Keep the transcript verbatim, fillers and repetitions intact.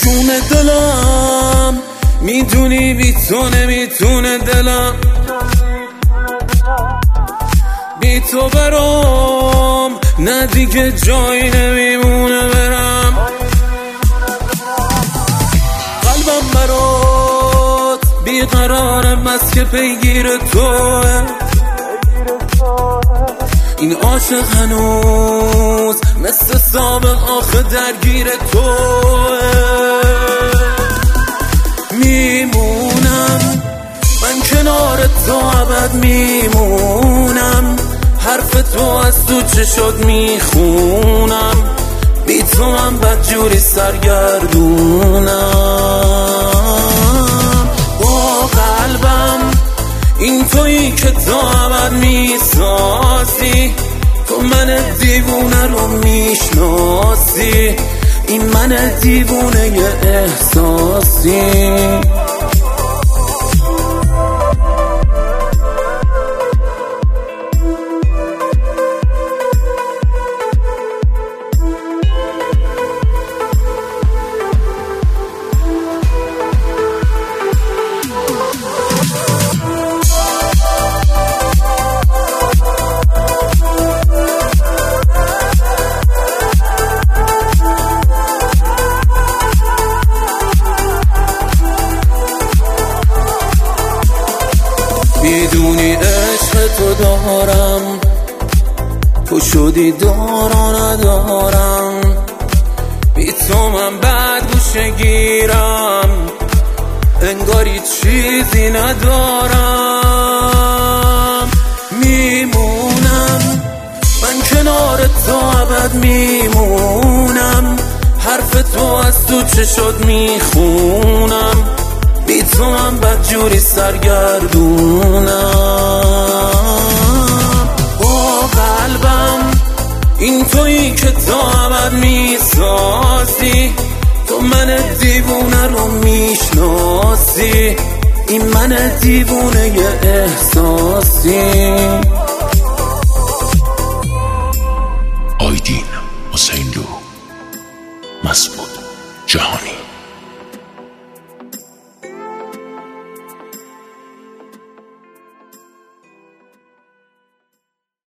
جون دلم میدونی بی تو نمیتونه دلم، بی تو برام نه دیگه جایی نمیمونه برم. قلبم برات بیقرارم بس که پیگیر توه، این عاشق هنوز مثل سابق آخه درگیر توه. میمونم من کنار تو ابد میمونم، حرف تو از تو چشات میخونم، بی تو من بدجوری سرگردونم. با قلبم این تویی که تو ابد میسازی، تو من دیوونه رو میشناسی، این من دیوونه ی احساسی. میدونی عشق تو دارم، تو شدی دارا ندارم، بی تو من بد گوشه گیرم، انگاری چیزی ندارم. میمونم من کنار تو ابد میمونم، حرف تو از تو چشات میخونم، بی تو من بدجوری سرگردونم. با قلبم این تویی که تو ابد میسازی، تو من دیوونه رو میشناسی، این من دیوونه ی احساسی. آیدین حسین لو، مسعود جهانی.